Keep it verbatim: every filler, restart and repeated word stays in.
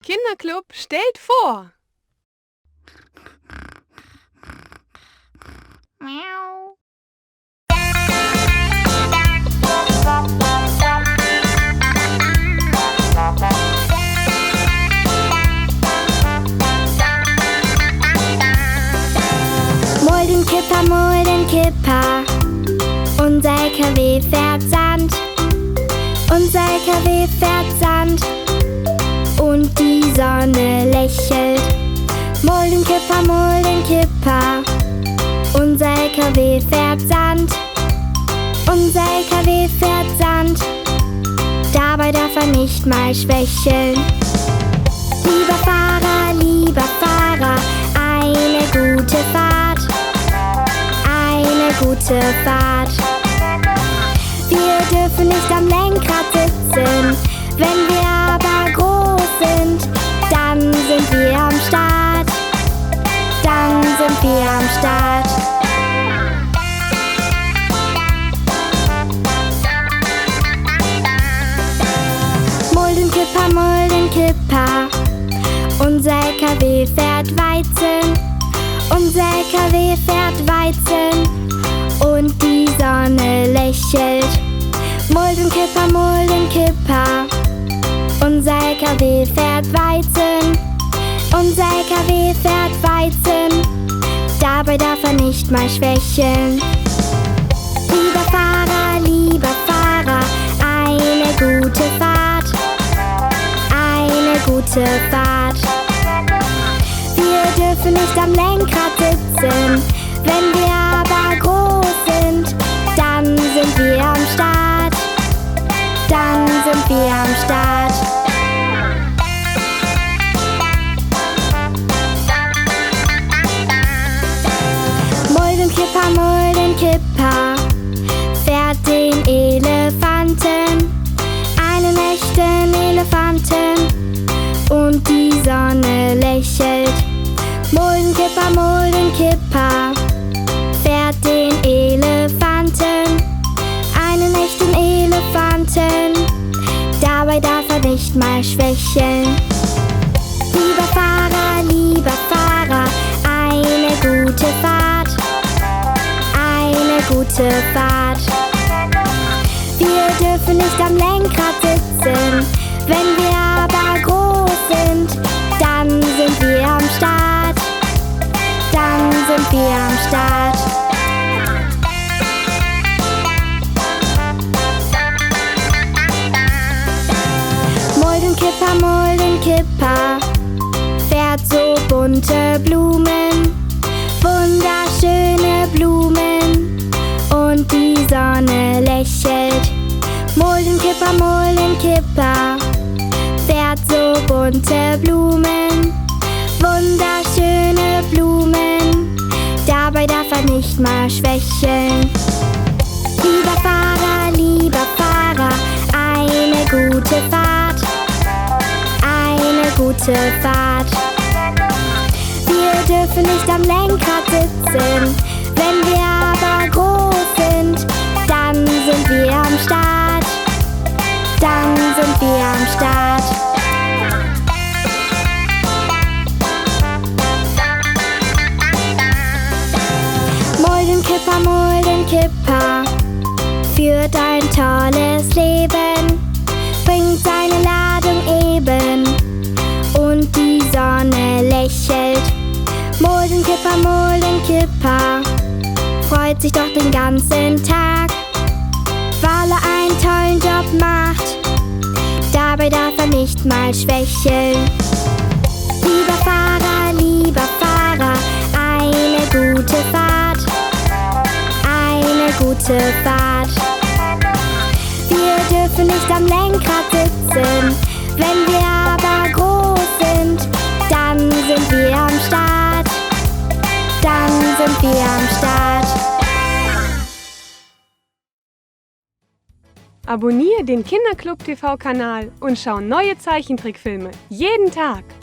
Kinderclub stellt vor. Miau. Muldenkipper, Muldenkipper, unser L K W fährt Sand. Unser L K W fährt Sand und die Sonne lächelt. Muldenkipper, Muldenkipper, unser L K W fährt Sand. Unser L K W fährt Sand, dabei darf er nicht mal schwächeln. Lieber Fahrer, lieber Fahrer, eine gute Fahrt, eine gute Fahrt. Wir dürfen nicht am Lenkrad sitzen, wenn wir aber groß sind, dann sind wir am Start, dann sind wir am Start. Muldenkipper, Muldenkipper, unser L K W fährt Weizen. Unser L K W fährt Weizen und die Sonne lächelt. Muldenkipper, Muldenkipper, unser L K W fährt Weizen. Unser L K W fährt Weizen, dabei darf er nicht mal schwächeln. Lieber Fahrer, lieber Fahrer, eine gute Fahrt, eine gute Fahrt. Wir dürfen nicht am Lenkrad sitzen, wenn wir aber groß sind, dann sind wir am Start, dann sind wir am Start. Muldenkipper, Muldenkipper, fährt den Elefanten, einen echten Elefanten, und die Sonne lächelt. Muldenkipper, Muldenkipper, fährt den Elefanten, einen echten Elefanten, dabei darf er nicht mal schwächeln. Lieber Fahrer, lieber Fahrer, eine gute Fahrt, eine gute Fahrt. Wir dürfen nicht am Lenkrad sitzen, wenn wir aber groß sind, dann sind wir am Start, dann sind wir am Start. Muldenkipper, Muldenkipper, fährt so bunte Blumen, wunderschöne Blumen, und die Sonne lächelt. Muldenkipper, Muldenkipper, fährt so bunte Blumen, wunderschöne Blumen, dabei darf er nicht mal schwächeln. Lieber Fahrer, lieber Fahrer, eine gute Fahrt, eine gute Fahrt. Wir dürfen nicht am Lenkrad sitzen, wenn wir aber groß sind, dann sind wir am Start, dann sind wir am Start. Muldenkipper, Muldenkipper, führt ein tolles Leben, bringt seine Ladung eben und die Sonne lächelt. Muldenkipper, Muldenkipper, freut sich doch den ganzen Tag, weil er einen tollen Job macht, dabei darf er nicht mal schwächeln. Lieber Fahrer, lieber Fahrer, eine gute Fahrt, eine gute Fahrt. Wir dürfen nicht am Lenkrad sitzen, wenn wir aber groß sind, dann sind wir am Start, dann sind wir am Start. Abonniere den Kinderclub T V-Kanal und schau neue Zeichentrickfilme jeden Tag.